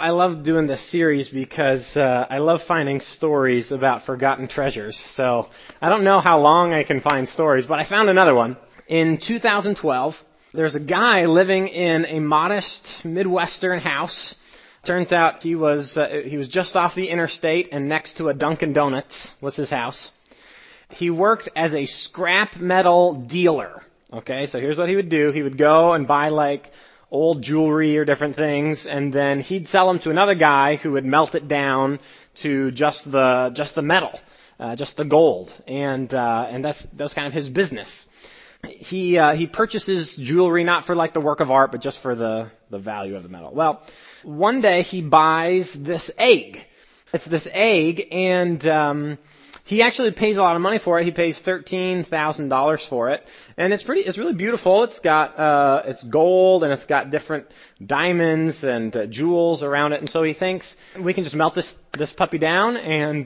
I love doing this series because I love finding stories about forgotten treasures. So I don't know how long I can find stories, but I found another one. In 2012, there's a guy living in a modest Midwestern house. Turns out he was just off the interstate and next to a Dunkin' Donuts was his house. He worked as a scrap metal dealer. Okay, so here's what he would do. He would go and buy old jewelry or different things, and then he'd sell them to another guy who would melt it down to just the metal, just the gold, and that's kind of his business. He purchases jewelry not for the work of art, but just for the value of the metal. Well, one day he buys this egg. It's this egg, and he actually pays a lot of money for it. He pays $13,000 for it, and it's really beautiful. It's gold, and it's got different diamonds and jewels around it. And so he thinks we can just melt this puppy down and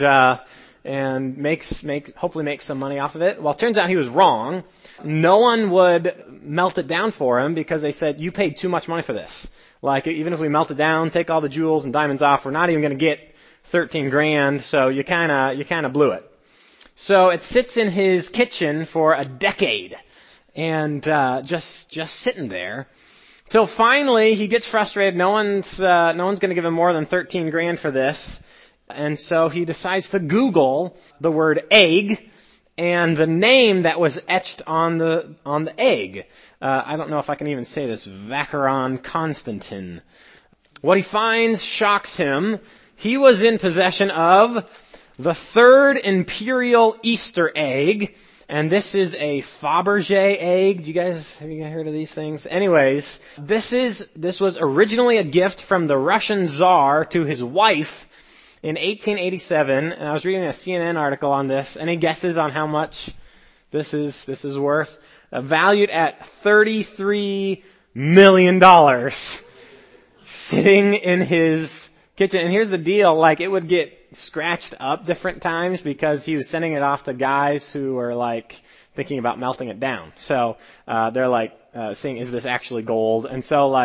hopefully make some money off of it. Well, it turns out he was wrong. No one would melt it down for him because they said, you paid too much money for this. Even if we melt it down, take all the jewels and diamonds off, we're not even going to get 13 grand, so you kind of blew it. So it sits in his kitchen for a decade and just sitting there till finally he gets frustrated. No one's going to give him more than 13 grand for this. And so he decides to Google the word egg and the name that was etched on the egg. I don't know if I can even say this. Vacheron Constantin. What he finds shocks him. He was in possession of the third imperial Easter egg, and this is a Fabergé egg. Have you guys heard of these things? Anyways, this was originally a gift from the Russian Tsar to his wife in 1887, and I was reading a CNN article on this. Any guesses on how much this is worth? Valued at $33 million, sitting in his kitchen. And here's the deal, it would get scratched up different times because he was sending it off to guys who were thinking about melting it down. So they're saying, is this actually gold? And so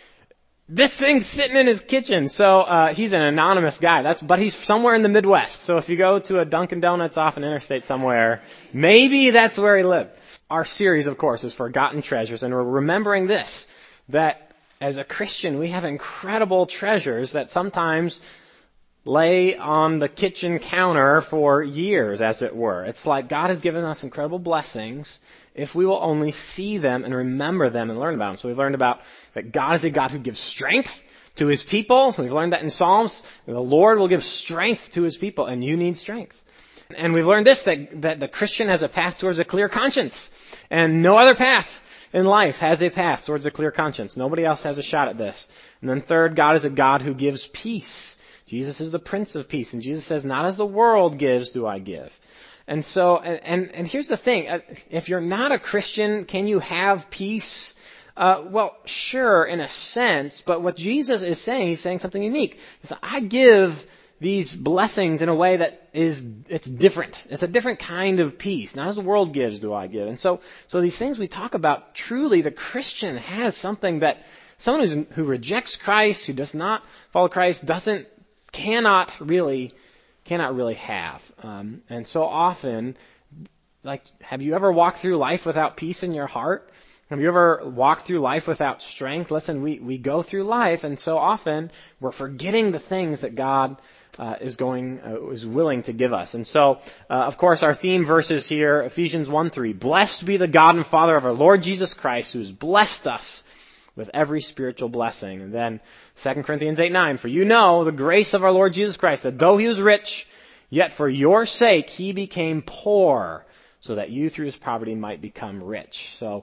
this thing's sitting in his kitchen. So he's an anonymous guy. But he's somewhere in the Midwest. So if you go to a Dunkin' Donuts off an interstate somewhere, maybe that's where he lived. Our series, of course, is Forgotten Treasures, and we're remembering this, that as a Christian, we have incredible treasures that sometimes lay on the kitchen counter for years, as it were. It's like God has given us incredible blessings if we will only see them and remember them and learn about them. So we've learned about that God is a God who gives strength to His people. We've learned that in Psalms. The Lord will give strength to His people, and you need strength. And we've learned this, that the Christian has a path towards a clear conscience, and no other path in life has a path towards a clear conscience. Nobody else has a shot at this. And then third, God is a God who gives peace. Jesus is the Prince of Peace. And Jesus says, not as the world gives do I give. And so, and here's the thing. If you're not a Christian, can you have peace? Well, sure, in a sense. But what Jesus is saying, He's saying something unique. He says, I give these blessings in a way that it's different. It's a different kind of peace. Not as the world gives do I give. And so these things we talk about, truly the Christian has something that someone who rejects Christ, who does not follow Christ, cannot really have. And so often, have you ever walked through life without peace in your heart? Have you ever walked through life without strength? Listen, we go through life, and so often we're forgetting the things that God is willing to give us. And so, of course, our theme verses here, Ephesians 1:3, blessed be the God and Father of our Lord Jesus Christ, who has blessed us with every spiritual blessing. And then 2 Corinthians 8:9, for you know the grace of our Lord Jesus Christ, that though He was rich, yet for your sake He became poor, so that you through His poverty might become rich. So,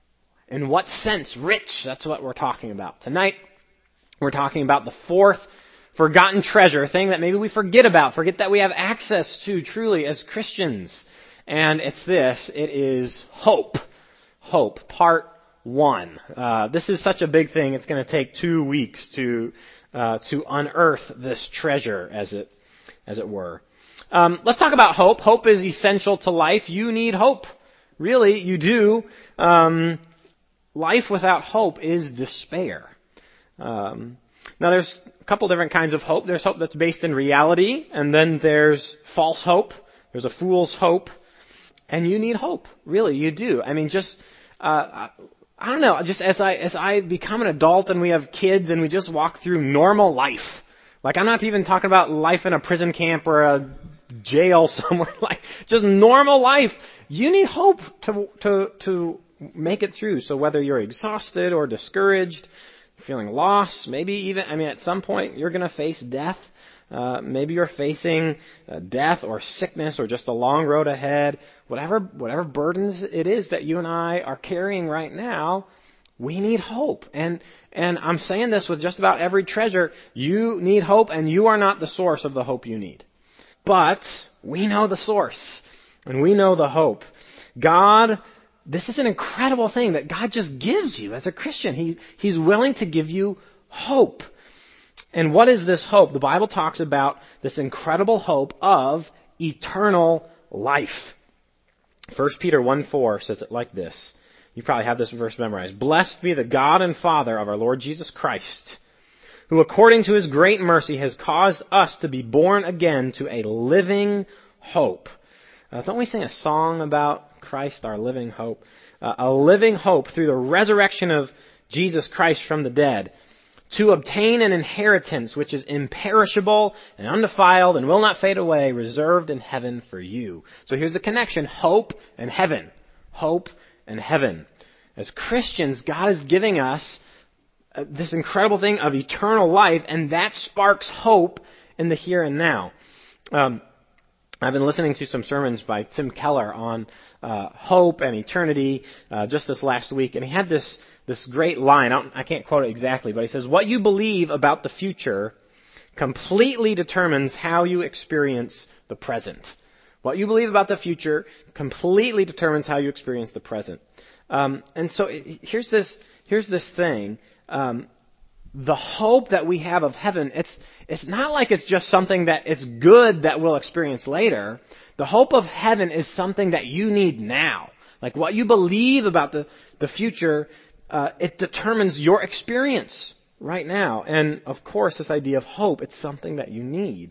in what sense rich? That's what we're talking about. Tonight, we're talking about the fourth forgotten treasure, thing that maybe we forget that we have access to truly as Christians. And it's this, it is hope. Hope, part 1. This is such a big thing, it's going to take 2 weeks to unearth this treasure, as it were. Let's talk about hope. Hope is essential to life. You need hope. Really, you do. Life without hope is despair. Now, there's a couple different kinds of hope. There's hope that's based in reality, and then there's false hope. There's a fool's hope. And you need hope. Really, you do. I mean, just, I don't know, just as I become an adult and we have kids and we just walk through normal life. Like, I'm not even talking about life in a prison camp or a jail somewhere. Like, just normal life. You need hope to make it through. So whether you're exhausted or discouraged, feeling lost, maybe even, at some point you're going to face death. Maybe you're facing death or sickness or just a long road ahead. Whatever burdens it is that you and I are carrying right now, we need hope. And I'm saying this with just about every treasure. You need hope, and you are not the source of the hope you need. But we know the source, and we know the hope. God, this is an incredible thing that God just gives you as a Christian. He's willing to give you hope. And what is this hope? The Bible talks about this incredible hope of eternal life. 1 Peter 1:4 says it like this. You probably have this verse memorized. Blessed be the God and Father of our Lord Jesus Christ, who according to His great mercy has caused us to be born again to a living hope. Don't we sing a song about Christ, our living hope? A living hope through the resurrection of Jesus Christ from the dead, to obtain an inheritance which is imperishable and undefiled and will not fade away, reserved in heaven for you. So here's the connection. Hope and heaven. Hope and heaven. As Christians, God is giving us this incredible thing of eternal life, and that sparks hope in the here and now. I've been listening to some sermons by Tim Keller on hope and eternity just this last week, and he had this great line. I can't quote it exactly, but he says, what you believe about the future completely determines how you experience the present. What you believe about the future completely determines how you experience the present. And so here's this thing. The hope that we have of heaven, it's not like it's just something that it's good that we'll experience later. The hope of heaven is something that you need now. Like what you believe about the future, it determines your experience right now. And of course, this idea of hope, it's something that you need.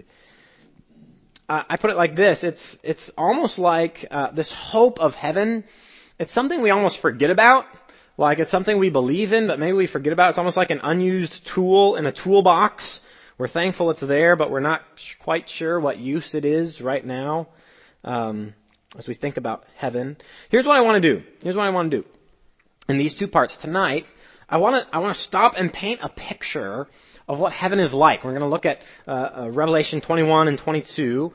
I put it like this. It's almost like this hope of heaven, it's something we almost forget about. Like it's something we believe in, but maybe we forget about. It's almost like an unused tool in a toolbox. We're thankful it's there, but we're not quite sure what use it is right now as we think about heaven. Here's what I want to do. In these two parts tonight, I want to stop and paint a picture of what heaven is like. We're going to look at Revelation 21 and 22.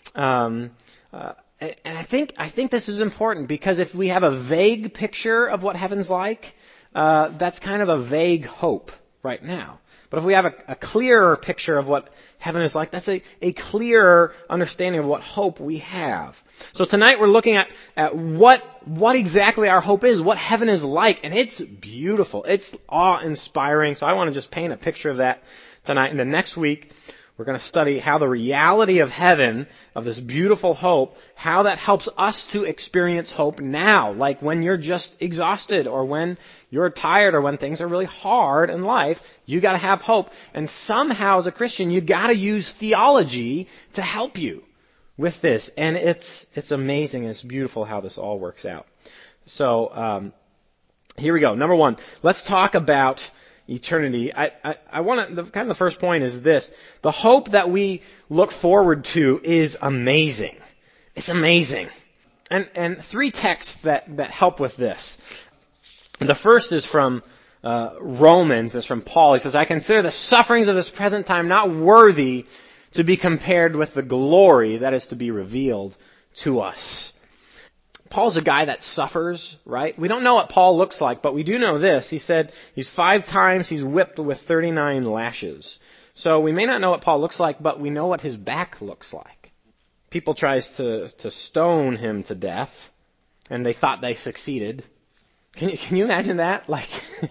And I think this is important because if we have a vague picture of what heaven's like, that's kind of a vague hope right now. But if we have a clearer picture of what heaven is like, that's a clearer understanding of what hope we have. So tonight we're looking at what exactly our hope is, what heaven is like, and it's beautiful. It's awe-inspiring. So I want to just paint a picture of that tonight. And then next week, we're going to study how the reality of heaven, of this beautiful hope, how that helps us to experience hope now. Like when you're just exhausted or when you're tired or when things are really hard in life, you got to have hope. And somehow as a Christian, you got to use theology to help you with this. And it's amazing and it's beautiful how this all works out. So here we go. Number one, let's talk about eternity. I want to, the first point is this. The hope that we look forward to is amazing. It's amazing. And three texts that help with this. The first is from Romans. It's from Paul. He says, I consider the sufferings of this present time not worthy to be compared with the glory that is to be revealed to us. Paul's a guy that suffers, right? We don't know what Paul looks like, but we do know this. He said he's 5 times he's whipped with 39 lashes. So we may not know what Paul looks like, but we know what his back looks like. People tries to stone him to death, and they thought they succeeded. Can you imagine that? Like,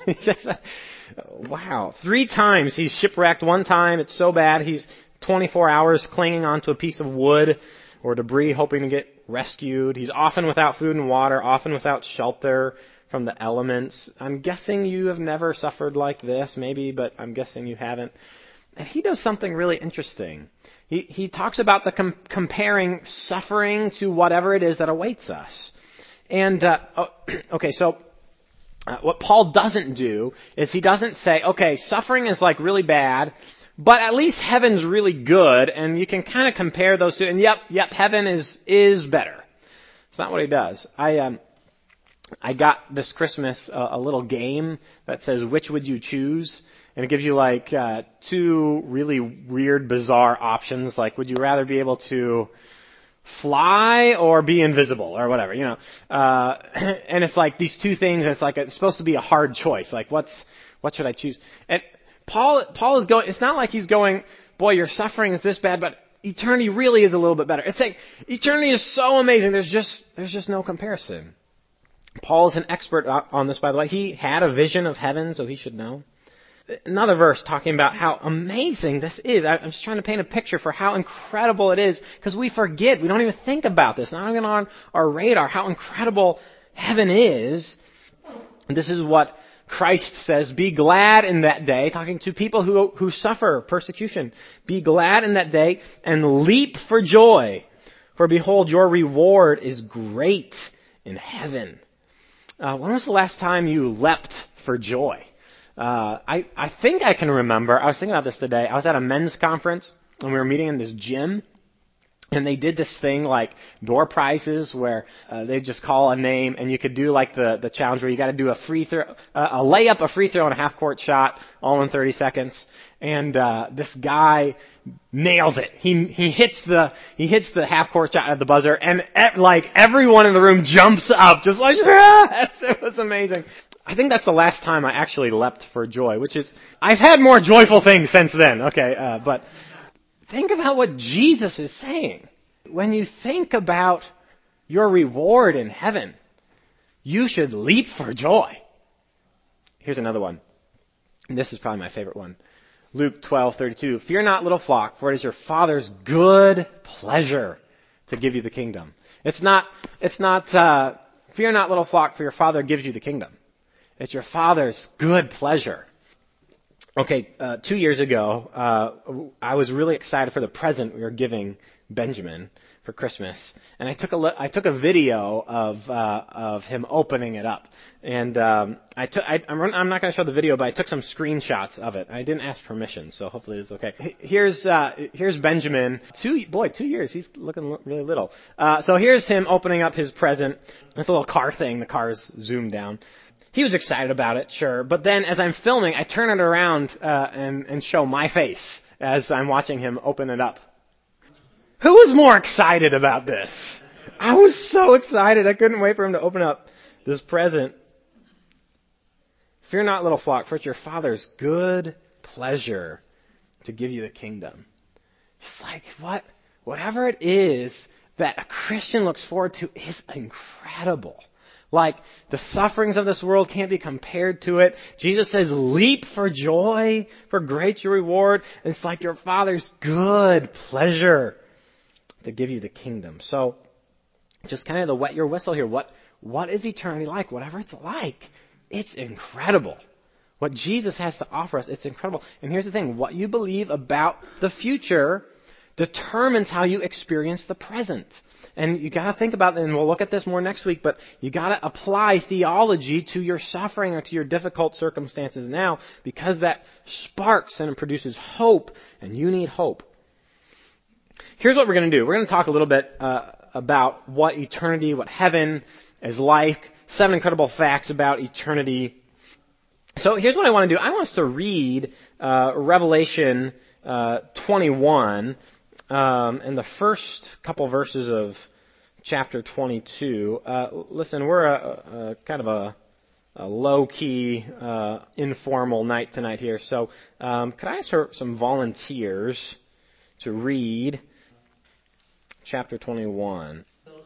wow. 3 times he's shipwrecked. 1 time it's so bad he's 24 hours clinging onto a piece of wood or debris hoping to get rescued. He's often without food and water, often without shelter. from the elements. I'm guessing you have never suffered like this, maybe, but I'm guessing you haven't. And he does something really interesting. He talks about the comparing suffering to whatever it is that awaits us. And, what Paul doesn't do is he doesn't say, okay, suffering is like really bad, but at least heaven's really good, and you can kind of compare those two, and yep, heaven is better. It's not what he does. I got this Christmas a little game that says, which would you choose? And it gives you like two really weird, bizarre options. Like, would you rather be able to fly or be invisible or whatever, and it's like these two things. It's supposed to be a hard choice. Like, what should I choose? And Paul is going. It's not like he's going, boy, your suffering is this bad, but eternity really is a little bit better. It's like eternity is so amazing. There's just no comparison. Paul is an expert on this, by the way. He had a vision of heaven, so he should know. Another verse talking about how amazing this is. I'm just trying to paint a picture for how incredible it is, because we forget. We don't even think about this. Not even on our radar, how incredible heaven is. And this is what Christ says, be glad in that day, talking to people who suffer persecution. Be glad in that day and leap for joy, for behold, your reward is great in heaven. When was the last time you leapt for joy? I think I can remember. I was thinking about this today. I was at a men's conference, and we were meeting in this gym. And they did this thing like door prizes where they just call a name, and you could do like the challenge where you got to do a free throw, a layup, a free throw, and a half court shot all in 30 seconds. And this guy nails it. He hits the half court shot at the buzzer, and like everyone in the room jumps up, just like yes! It was amazing. I think that's the last time I actually leapt for joy, which is I've had more joyful things since then. Okay, but. Think about what Jesus is saying. When you think about your reward in heaven, you should leap for joy. Here's another one. And this is probably my favorite one. Luke 12:32. Fear not, little flock, for it is your Father's good pleasure to give you the kingdom. It's not fear not, little flock, for your Father gives you the kingdom. It's your Father's good pleasure. Okay, 2 years ago, I was really excited for the present we were giving Benjamin for Christmas, and I took a video of him opening it up, and I'm not going to show the video, but I took some screenshots of it. I didn't ask permission, so hopefully it's okay. Here's Benjamin. 2 years. He's looking really little. So here's him opening up his present. This little car thing. The car's zoomed down. He was excited about it, sure. But then as I'm filming, I turn it around and show my face as I'm watching him open it up. Who was more excited about this? I was so excited. I couldn't wait for him to open up this present. Fear not, little flock, for it's your Father's good pleasure to give you the kingdom. It's like, whatever it is that a Christian looks forward to is incredible. Like, the sufferings of this world can't be compared to it. Jesus says, leap for joy, for great your reward. And it's like your Father's good pleasure to give you the kingdom. So, just kind of to wet your whistle here. What is eternity like? Whatever it's like, it's incredible. What Jesus has to offer us, it's incredible. And here's the thing. What you believe about the future determines how you experience the present. And you got to think about it, and we'll look at this more next week, but you got to apply theology to your suffering or to your difficult circumstances now, because that sparks and it produces hope, and you need hope. Here's what we're going to do. We're going to talk a little bit about what eternity, what heaven is like, 7 incredible facts about eternity. So here's what I want to do. I want us to read Revelation 21, in the first couple verses of chapter 22. Listen, we're a kind of a low-key, informal night tonight here. So could I ask for some volunteers to read chapter 21?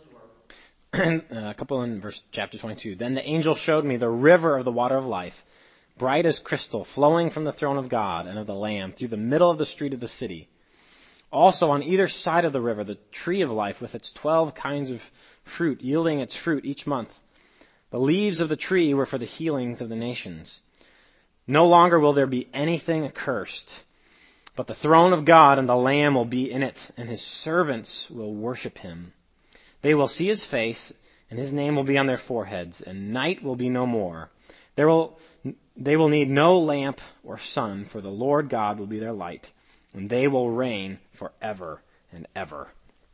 A couple in verse chapter 22. Then the angel showed me the river of the water of life, bright as crystal, flowing from the throne of God and of the Lamb through the middle of the street of the city. Also on either side of the river, the tree of life with its 12 kinds of fruit, yielding its fruit each month. The leaves of the tree were for the healings of the nations. No longer will there be anything accursed, but the throne of God and the Lamb will be in it, and his servants will worship him. They will see his face, and his name will be on their foreheads, and night will be no more. They will need no lamp or sun, for the Lord God will be their light, and they will reign forever and ever.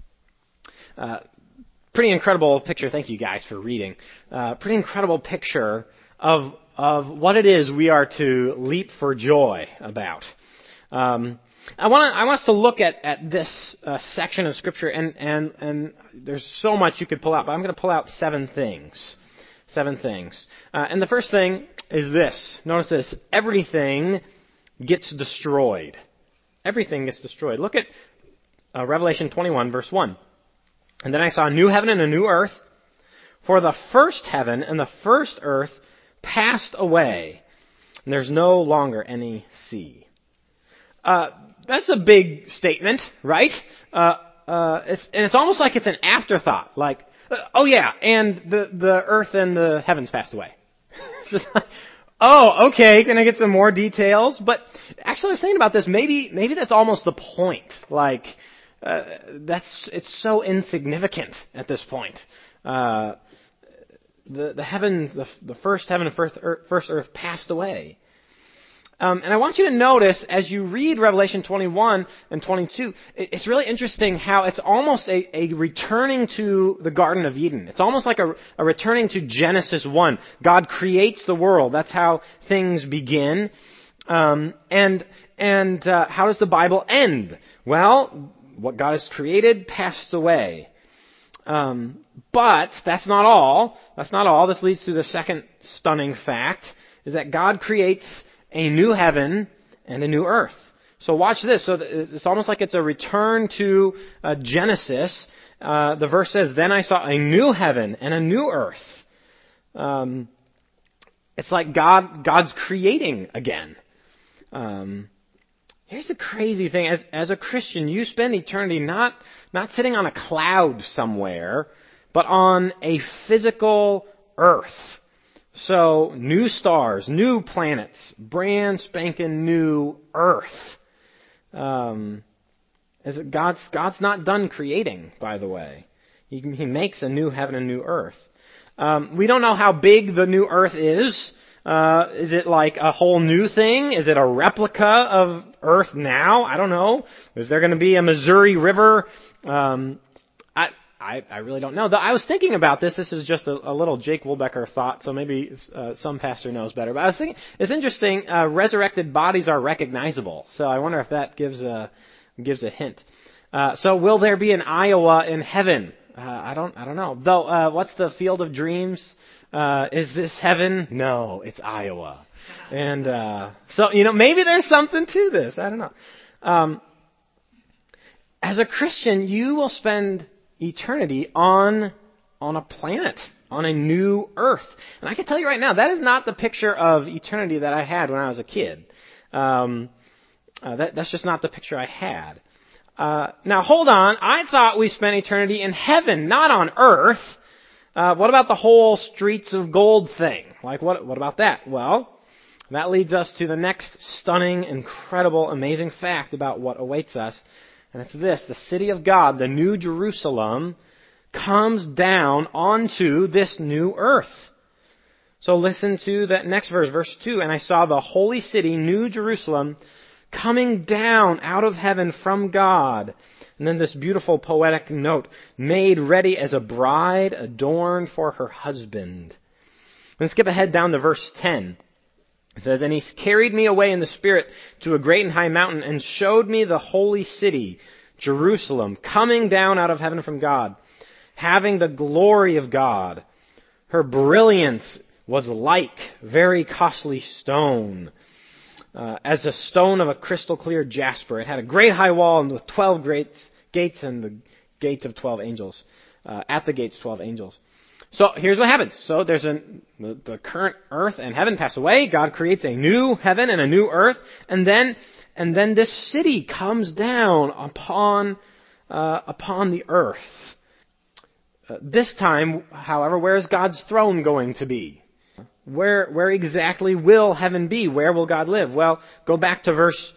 Pretty incredible picture. Thank you guys for reading. Pretty incredible picture of what it is we are to leap for joy about. I want us to look at this section of Scripture, and there's so much you could pull out, but I'm going to pull out 7 things. 7 things. And the first thing is this. Notice this. Everything gets destroyed. Everything gets destroyed. Look at Revelation 21, verse 1. And then I saw a new heaven and a new earth, for the first heaven and the first earth passed away, and there's no longer any sea. That's a big statement, right? It's almost like it's an afterthought, like, oh yeah, and the earth and the heavens passed away. It's just like, oh, okay, can I get some more details? But actually I was thinking about this, maybe that's almost the point, like, it's so insignificant at this point. The heavens, the first heaven and first earth passed away. And I want you to notice as you read Revelation 21 and 22, it's really interesting how it's almost a returning to the Garden of Eden. It's almost like a returning to Genesis 1. God creates the world. That's how things begin. And how does the Bible end? Well, what God has created passed away. But that's not all. That's not all. This leads to the second stunning fact, is that God creates a new heaven and a new earth. So watch this. So it's almost like it's a return to Genesis. The verse says, "Then I saw a new heaven and a new earth." It's like God's creating again. Here's the crazy thing. As a Christian, you spend eternity not sitting on a cloud somewhere, but on a physical earth. So, new stars, new planets, brand spanking new earth. God's not done creating, by the way. He makes a new heaven and new earth. We don't know how big the new earth is. Is it like a whole new thing? Is it a replica of Earth now? I don't know. Is there going to be a Missouri River? I really don't know. I was thinking about this. This is just a little Jake Wilbecker thought, so maybe some pastor knows better. But I was thinking, it's interesting, resurrected bodies are recognizable. So I wonder if that gives a hint. So will there be an Iowa in heaven? I don't know. Though, what's the Field of Dreams? Is this heaven? No, it's Iowa. And so, maybe there's something to this. I don't know. As a Christian, you will spend eternity on a planet, on a new earth. And I can tell you right now, that is not the picture of eternity that I had when I was a kid. That's just not the picture I had. Now, hold on. I thought we spent eternity in heaven, not on earth. What about the whole streets of gold thing? Like, what about that? Well, that leads us to the next stunning, incredible, amazing fact about what awaits us. And it's this: the city of God, the New Jerusalem, comes down onto this new earth. So listen to that next verse, verse 2. And I saw the holy city, New Jerusalem, coming down out of heaven from God. And then this beautiful poetic note, made ready as a bride adorned for her husband. Then skip ahead down to verse 10. It says, and he carried me away in the Spirit to a great and high mountain and showed me the holy city, Jerusalem, coming down out of heaven from God, having the glory of God. Her brilliance was like very costly stone, as a stone of a crystal clear jasper. It had a great high wall and with 12 gates and the gates of 12 angels. At the gates, 12 angels. So here's what happens. So there's the current earth and heaven pass away. God creates a new heaven and a new earth, and then this city comes down upon the earth. This time, however, where is God's throne going to be? Where exactly will heaven be? Where will God live? Well, go back to verse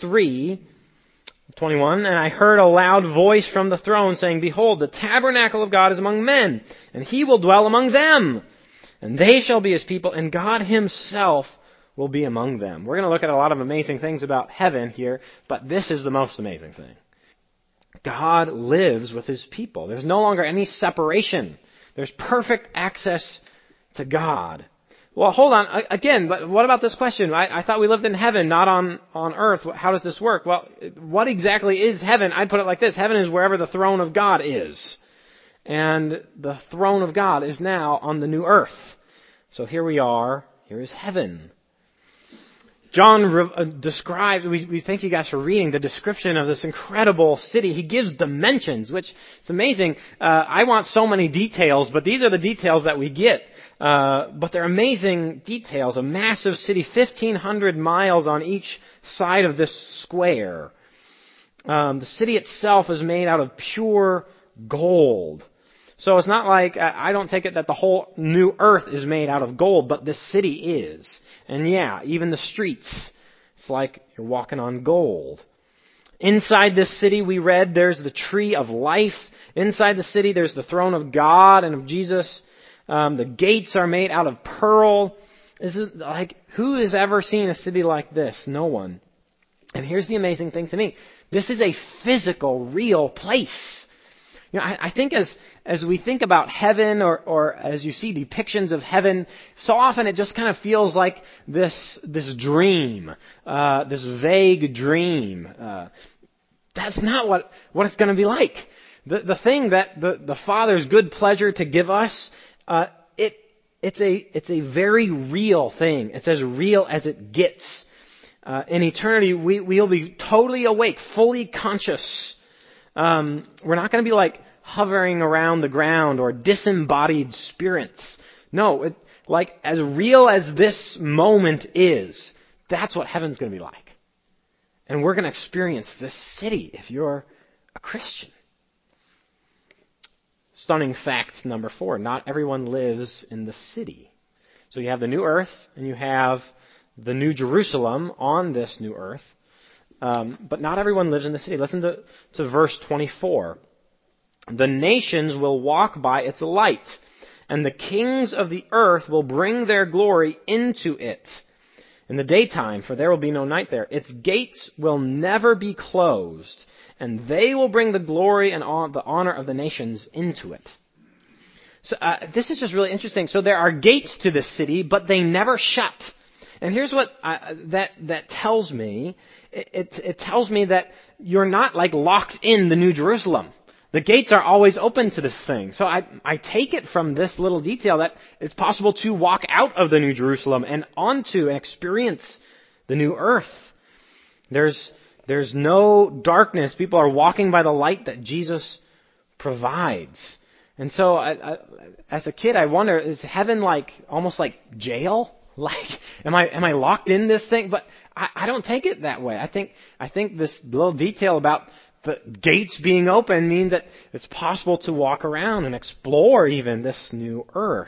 3:21. And I heard a loud voice from the throne saying, Behold, the tabernacle of God is among men, and he will dwell among them. And they shall be his people, and God himself will be among them. We're going to look at a lot of amazing things about heaven here, but this is the most amazing thing. God lives with his people. There's no longer any separation. There's perfect access to God. Well, hold on. Again, but what about this question? I thought we lived in heaven, not on earth. How does this work? Well, what exactly is heaven? I'd put it like this. Heaven is wherever the throne of God is. And the throne of God is now on the new earth. So here we are. Here is heaven. John describes, we thank you guys for reading the description of this incredible city. He gives dimensions, which it's amazing. I want so many details, but these are the details that we get. But they're amazing details. A massive city, 1,500 miles on each side of this square. The city itself is made out of pure gold. So it's not like, I don't take it that the whole new earth is made out of gold, but this city is. And yeah, even the streets, it's like you're walking on gold. Inside this city, we read, there's the tree of life. Inside the city, there's the throne of God and of Jesus. The gates are made out of pearl. Who has ever seen a city like this? No one. And here's the amazing thing to me. This is a physical, real place. You know, I think as we think about heaven or as you see depictions of heaven, so often it just kind of feels like this dream, this vague dream. That's not what it's going to be like. The thing that the Father's good pleasure to give us, it's a very real thing. It's as real as it gets. In eternity, we'll be totally awake, fully conscious. We're not going to be like hovering around the ground or disembodied spirits. No, like as real as this moment is, that's what heaven's going to be like. And we're going to experience this city if you're a Christian. Stunning fact number 4. Not everyone lives in the city. So you have the new earth and you have the new Jerusalem on this new earth. But not everyone lives in the city. Listen to verse 24. The nations will walk by its light, and the kings of the earth will bring their glory into it in the daytime, for there will be no night there. Its gates will never be closed, and they will bring the glory and the honor of the nations into it. So this is just really interesting. So there are gates to this city, but they never shut. And here's what that tells me. It tells me that you're not like locked in the New Jerusalem. The gates are always open to this thing. So I take it from this little detail that it's possible to walk out of the New Jerusalem and onto and experience the new earth. There's no darkness. People are walking by the light that Jesus provides. And so as a kid, I wonder, is heaven like almost like jail? Like, am I locked in this thing? But I don't take it that way. I think this little detail about the gates being open means that it's possible to walk around and explore even this new earth.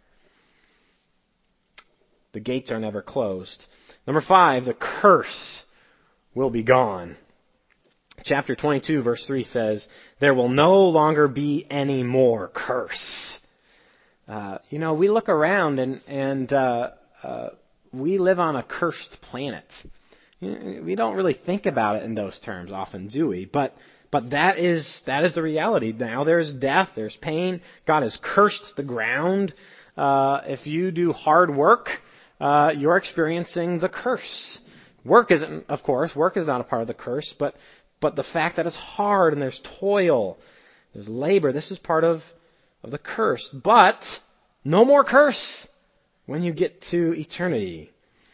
The gates are never closed. Number 5, the curse will be gone. Chapter 22, verse 3 says, there will no longer be any more curse. We look around and we live on a cursed planet. We don't really think about it in those terms often, do we? But that is the reality. Now there's death, there's pain. God has cursed the ground. If you do hard work, you're experiencing the curse. Work is not a part of the curse, but the fact that it's hard and there's toil, there's labor, this is part of the curse. But no more curse when you get to eternity.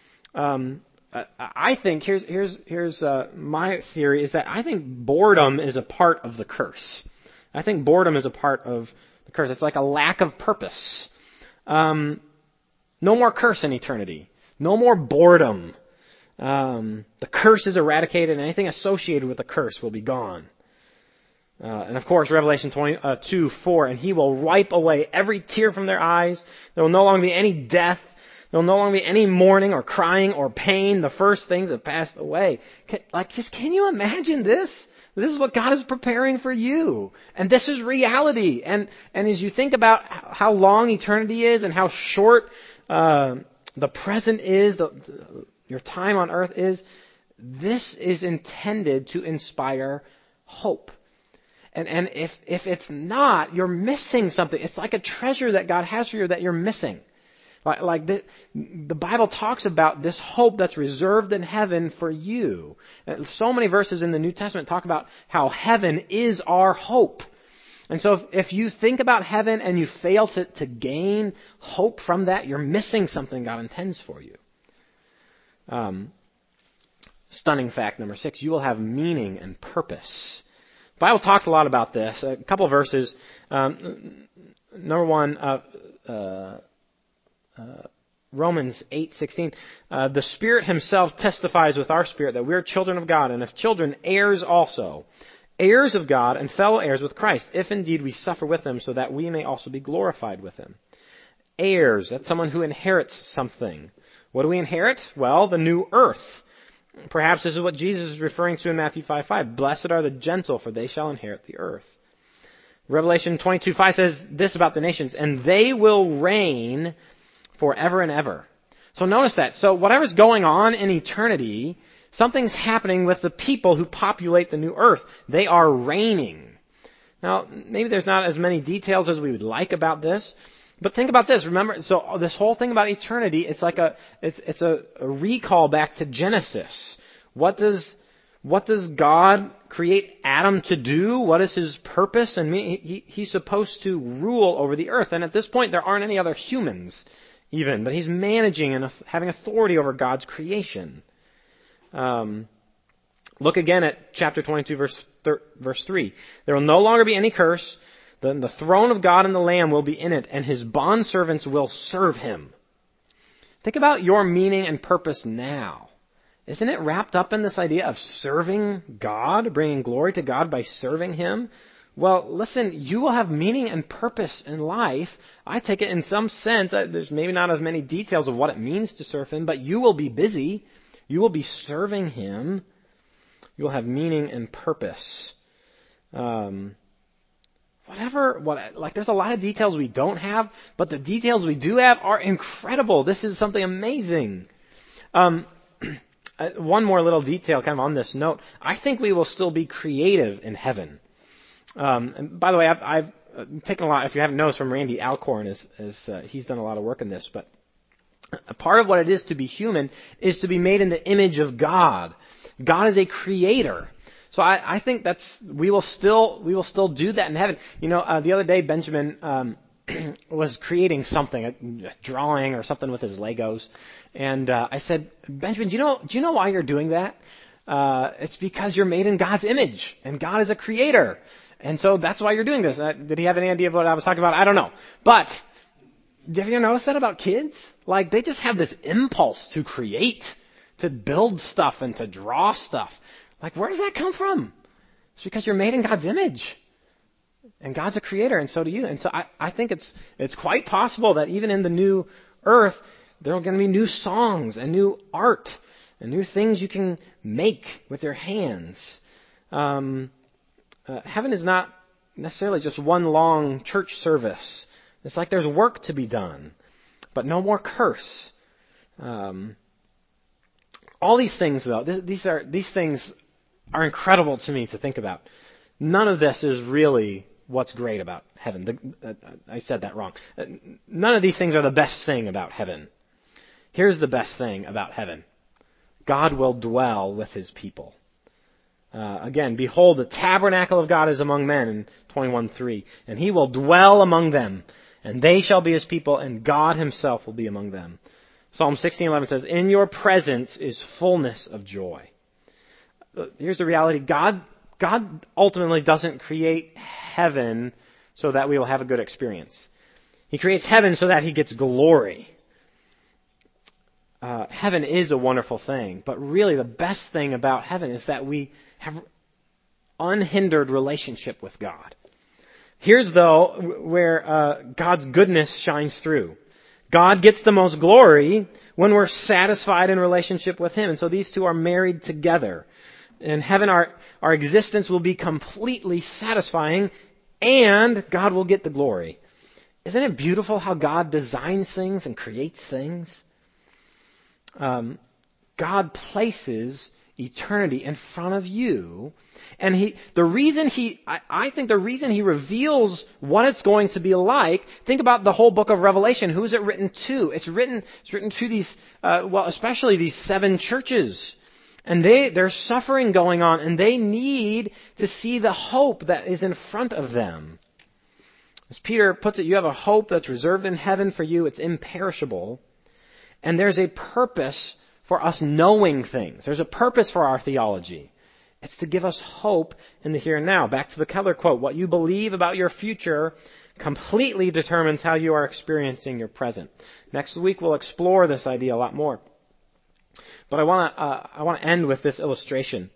I think here's my theory is that I think boredom is a part of the curse. I think boredom is a part of the curse. It's like a lack of purpose. No more curse in eternity. No more boredom. The curse is eradicated, and anything associated with the curse will be gone. And of course, Revelation 2:4, and he will wipe away every tear from their eyes. There will no longer be any death. There will no longer be any mourning or crying or pain. The first things have passed away. Can you imagine this? This is what God is preparing for you. And this is reality. And as you think about how long eternity is and how short the present is, your time on earth is, this is intended to inspire hope. And if it's not, you're missing something. It's like a treasure that God has for you that you're missing. Like the Bible talks about this hope that's reserved in heaven for you. And so many verses in the New Testament talk about how heaven is our hope. And so if you think about heaven and you fail to gain hope from that, you're missing something God intends for you. Stunning fact number 6, you will have meaning and purpose. The Bible talks a lot about this. A couple of verses. Number 1, Romans 8:16. The Spirit Himself testifies with our spirit that we are children of God, and if children, heirs also. Heirs of God and fellow heirs with Christ, if indeed we suffer with Him, so that we may also be glorified with Him. Heirs, that's someone who inherits something. What do we inherit? Well, the new earth. Perhaps this is what Jesus is referring to in Matthew 5:5. Blessed are the gentle, for they shall inherit the earth. Revelation 22:5 says this about the nations, and they will reign forever and ever. So notice that. So whatever's going on in eternity, something's happening with the people who populate the new earth. They are reigning. Now, maybe there's not as many details as we would like about this, but think about this. Remember, so this whole thing about eternity, it's like a recall back to Genesis. What does God create Adam to do? What is his purpose? And he's supposed to rule over the earth. And at this point, there aren't any other humans even, but he's managing and having authority over God's creation. Look again at chapter 22, verse 3. There will no longer be any curse. The throne of God and the Lamb will be in it, and His bondservants will serve Him. Think about your meaning and purpose now. Isn't it wrapped up in this idea of serving God, bringing glory to God by serving Him? Well, listen, you will have meaning and purpose in life. I take it in some sense, there's maybe not as many details of what it means to serve Him, but you will be busy. You will be serving Him. You will have meaning and purpose. There's a lot of details we don't have, but the details we do have are incredible. This is something amazing. One more little detail kind of on this note. I think we will still be creative in heaven. And by the way, I've taken a lot, if you haven't noticed, from Randy Alcorn, he's done a lot of work in this, but a part of what it is to be human is to be made in the image of God. God is a creator. So I think we will still do that in heaven. You know, the other day Benjamin was creating something, a drawing or something with his Legos, and I said, Benjamin, do you know why you're doing that? It's because you're made in God's image, and God is a creator, and so that's why you're doing this. Did he have any idea of what I was talking about? I don't know, but have you ever noticed that about kids? Like, they just have this impulse to create, to build stuff and to draw stuff. Like, where does that come from? It's because you're made in God's image. And God's a creator, and so do you. And so I think it's quite possible that even in the new earth, there are going to be new songs and new art and new things you can make with your hands. Heaven is not necessarily just one long church service. It's like there's work to be done, but no more curse. All these things, though, these things are incredible to me to think about. None of this is really what's great about heaven. I said that wrong. None of these things are the best thing about heaven. Here's the best thing about heaven. God will dwell with His people. Again, behold, the tabernacle of God is among men in 21:3, and He will dwell among them, and they shall be His people, and God Himself will be among them. Psalm 16:11 says, in your presence is fullness of joy. Here's the reality. God ultimately doesn't create heaven so that we will have a good experience. He creates heaven so that He gets glory. Heaven is a wonderful thing, but really the best thing about heaven is that we have unhindered relationship with God. Here's, though, where God's goodness shines through. God gets the most glory when we're satisfied in relationship with Him. And so these two are married together. In heaven, our existence will be completely satisfying, and God will get the glory. Isn't it beautiful how God designs things and creates things? God places eternity in front of you, and I think the reason He reveals what it's going to be like. Think about the whole book of Revelation. Who is it written to? It's written to these, especially these 7 churches, and there's suffering going on, and they need to see the hope that is in front of them. As Peter puts it, you have a hope that's reserved in heaven for you. It's imperishable. And there's a purpose for us knowing things. There's a purpose for our theology. It's to give us hope in the here and now. Back to the Keller quote, what you believe about your future completely determines how you are experiencing your present. Next week we'll explore this idea a lot more. But I want to end with this illustration.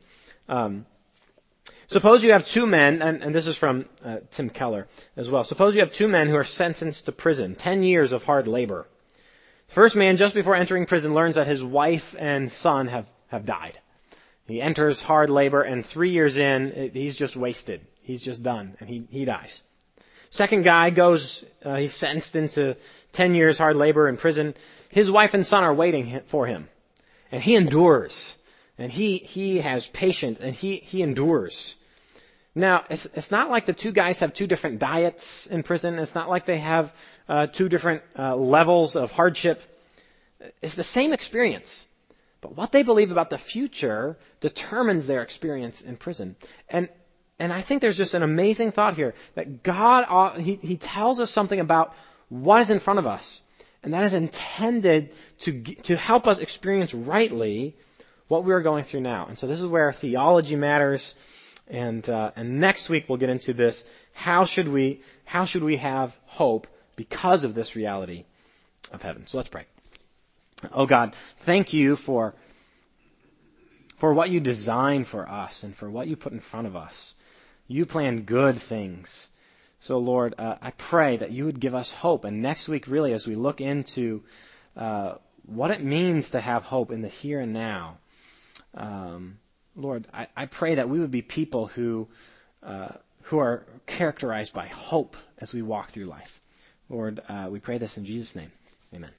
Suppose you have 2 men, and this is from Tim Keller as well. Suppose you have 2 men who are sentenced to prison, 10 years of hard labor. The first man, just before entering prison, learns that his wife and son have died. He enters hard labor, and 3 years in, he's just wasted. He's just done, and he dies. Second guy goes, he's sentenced into 10 years hard labor in prison. His wife and son are waiting for him. And he endures. And he has patience, and he endures. Now, it's not like the 2 guys have 2 different diets in prison. It's not like they have 2 different levels of hardship. It's the same experience. But what they believe about the future determines their experience in prison. And I think there's just an amazing thought here, that God, He tells us something about what is in front of us. And that is intended to help us experience rightly what we are going through now. And so this is where theology matters. And next week we'll get into this. How should we have hope because of this reality of heaven? So let's pray. Oh God, thank you for what you designed for us and for what you put in front of us. You plan good things. So Lord, I pray that you would give us hope. And next week, really, as we look into what it means to have hope in the here and now, Lord, I pray that we would be people who are characterized by hope as we walk through life. Lord, we pray this in Jesus' name. Amen.